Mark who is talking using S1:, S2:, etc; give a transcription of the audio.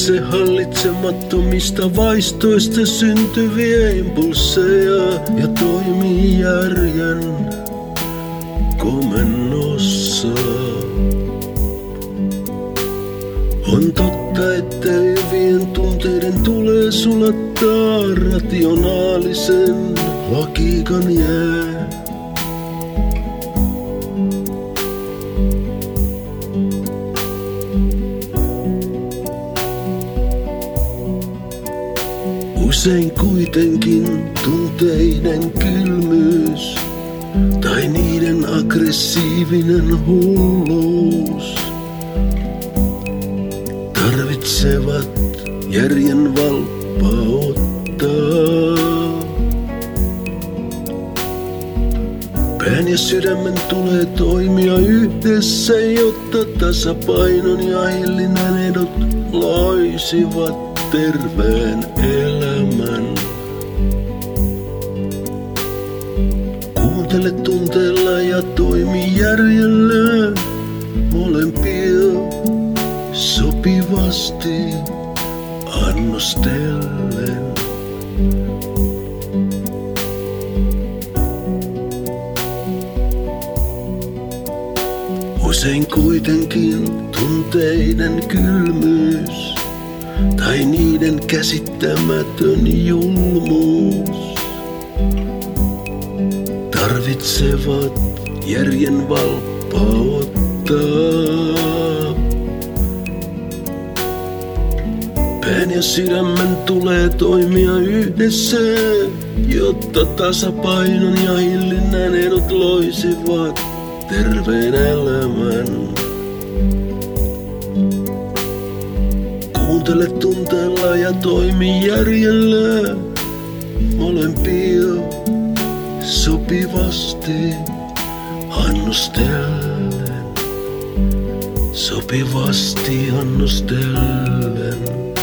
S1: itse hallitsemattomista vaistoista syntyviä impulseja ja toimii järjen komennossa. On totta, että hyvien tunteiden tulee sulattaa rationaalisen logiikan jää. Usein kuitenkin tunteiden kylmyys tai niiden aggressiivinen hulluus tarvitsevat järjen valppautta. Pään ja sydämen tulee toimia yhdessä, jotta tasapainon ja hillinnän edut loisivat terveen elämän. Kuuntele tunteella ja toimi järjellä, molempia sopivasti annostellen. Usein kuitenkin tunteiden kylmyys tai niiden käsittämätön julmuus tarvitsevat järjen valppautta. Pään ja sydämen tulee toimia yhdessä, jotta tasapainon ja hillinnän edut loisivat terveen elämän. Kuuntele tunteella ja toimi järjellä, molempia sopivasti annostellen. Sopivasti annostellen.